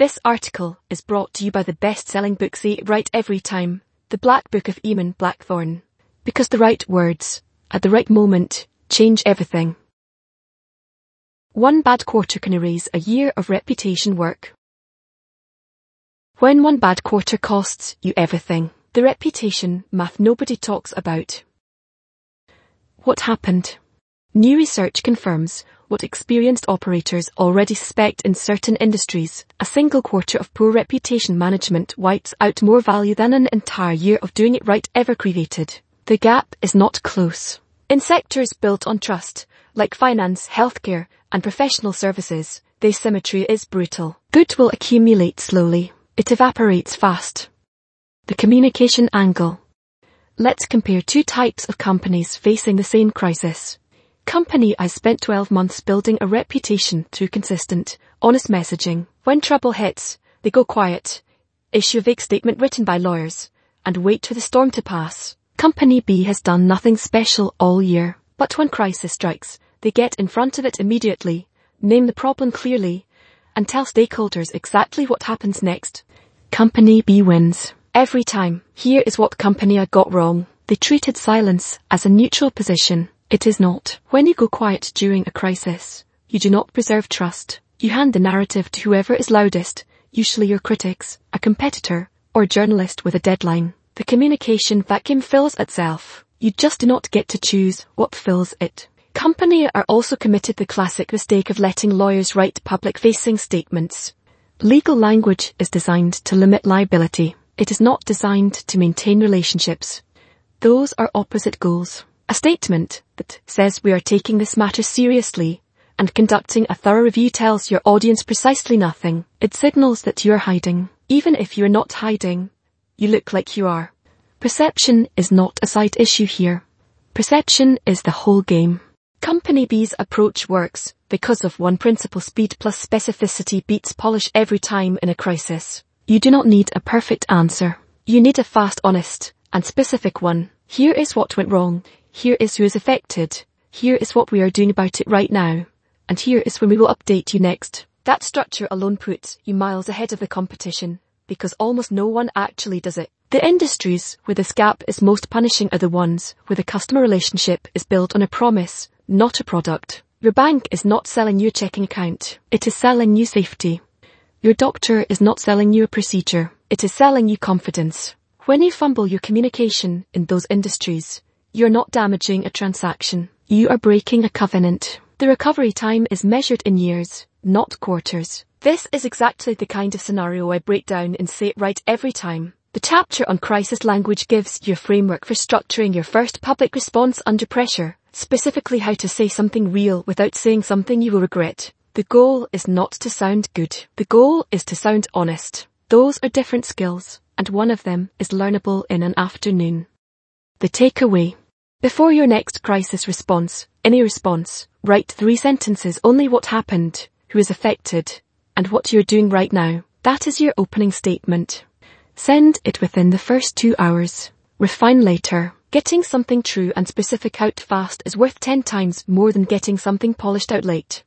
This article is brought to you by the best-selling book Say It Right Every Time, The Black Book of Eamon Blackthorne. Because the right words, at the right moment, change everything. One bad quarter can erase a year of reputation work. When one bad quarter costs you everything, the reputation math nobody talks about. What happened? New research confirms what experienced operators already suspect in certain industries. A single quarter of poor reputation management wipes out more value than an entire year of doing it right ever created. The gap is not close. In sectors built on trust, like finance, healthcare, and professional services, the asymmetry is brutal. Good will accumulate slowly. It evaporates fast. The communication angle. Let's compare two types of companies facing the same crisis. Company I spent 12 months building a reputation through consistent, honest messaging. When trouble hits, they go quiet, issue a vague statement written by lawyers, and wait for the storm to pass. Company B has done nothing special all year, but when crisis strikes, they get in front of it immediately, name the problem clearly, and tell stakeholders exactly what happens next. Company B wins. Every time. Here is what Company I got wrong. They treated silence as a neutral position. It is not. When you go quiet during a crisis, you do not preserve trust. You hand the narrative to whoever is loudest, usually your critics, a competitor, or a journalist with a deadline. The communication vacuum fills itself. You just do not get to choose what fills it. Company are also committed the classic mistake of letting lawyers write public-facing statements. Legal language is designed to limit liability. It is not designed to maintain relationships. Those are opposite goals. A statement that says we are taking this matter seriously and conducting a thorough review tells your audience precisely nothing. It signals that you are hiding. Even if you are not hiding, you look like you are. Perception is not a side issue here. Perception is the whole game. Company B's approach works because of one principle: speed plus specificity beats polish every time in a crisis. You do not need a perfect answer. You need a fast, honest, and specific one. Here is what went wrong. Here is who is affected. Here is what we are doing about it right now. And here is when we will update you next. That structure alone puts you miles ahead of the competition, because almost no one actually does it. The industries where this gap is most punishing are the ones where the customer relationship is built on a promise, not a product. Your bank is not selling you a checking account. It is selling you safety. Your doctor is not selling you a procedure. It is selling you confidence. When you fumble your communication in those industries, you're not damaging a transaction. You are breaking a covenant. The recovery time is measured in years, not quarters. This is exactly the kind of scenario I break down in Say It Right Every Time. The chapter on crisis language gives you a framework for structuring your first public response under pressure, specifically how to say something real without saying something you will regret. The goal is not to sound good. The goal is to sound honest. Those are different skills, and one of them is learnable in an afternoon. The takeaway. Before your next crisis response, any response, write 3 sentences: only what happened, who is affected, and what you're doing right now. That is your opening statement. Send it within the first 2 hours. Refine later. Getting something true and specific out fast is worth 10 times more than getting something polished out late.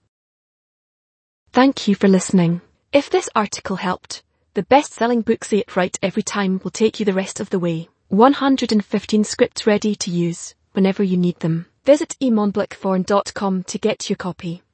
Thank you for listening. If this article helped, the best-selling book Say It Right Every Time will take you the rest of the way. 115 scripts ready to use whenever you need them. Visit eamonblackthorne.com to get your copy.